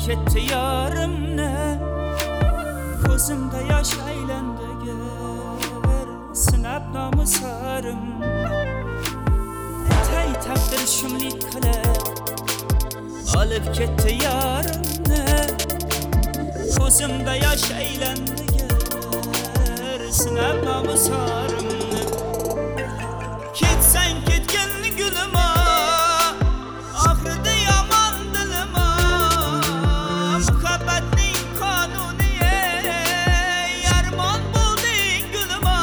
ketdi yarimni, ko'zimda yosh aylandi gar, sinab nomusarimni. Tay taqdir shumlik qilib olib ketdi yarimni, ko'zimda yosh aylandi gar, sinab nomusarimni. Ketsang ketgin gulima, oxirida yomon dilima, muhabbatning qonuni armon bo'lding gulima.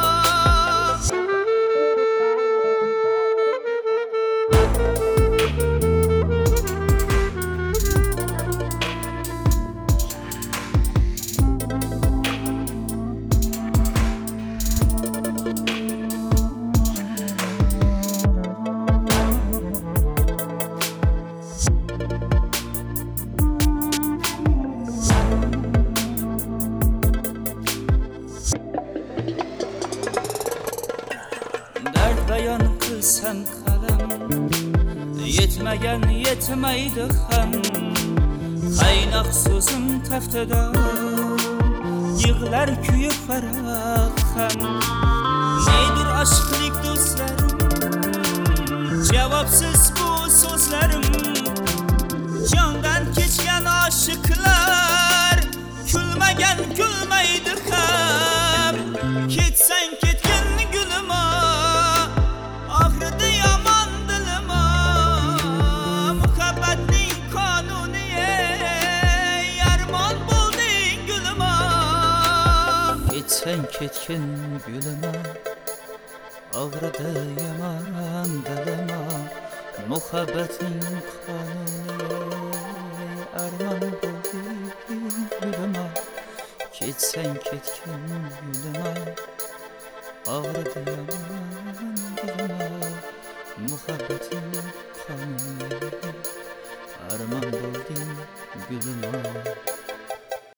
Dard bayon qilsam qalam, yetmagan yetmaydi ham. Qaynoq so'zim taftida yig'lar kuyib faraq ham. Nedir aşklik do'stlarim, javobsiz bu so'zlarim. Jondan kechgan oshiqlar kulmagan kulmaydi ham. Ketsang ketgin gulima, oxirida yomon dilima, muhabbatning qonuni armon bo'lding gulima. Ketsang ketgin gulima, oxirida yomon dilima, muhabbatning qonuni armon bo'lding gulima. Ketsang ketgin gulima, oxirida yomon dilima, muhabbating qonuni armon bo'lding gulima.